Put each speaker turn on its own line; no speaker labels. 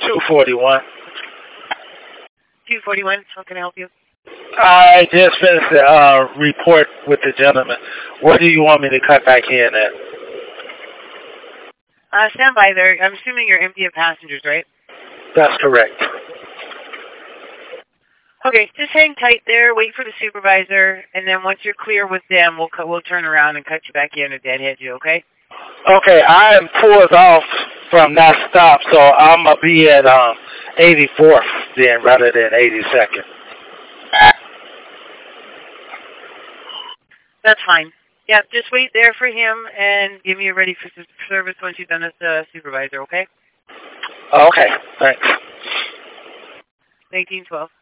241.
241, how can I help you?
I just finished the report with the gentleman. Where do you want me to cut back in at?
Stand by there. I'm assuming you're empty of passengers, right?
That's correct.
Okay, just hang tight there. Wait for the supervisor, and then once you're clear with them, we'll turn around and cut you back in or deadhead you. Okay?
Okay, I am pulled off from that stop, so I'm gonna be at 84th then rather than 82nd.
That's fine. Yeah, just wait there for him and give me a ready for service once you've done this supervisor. Okay?
Okay, thanks.
1912.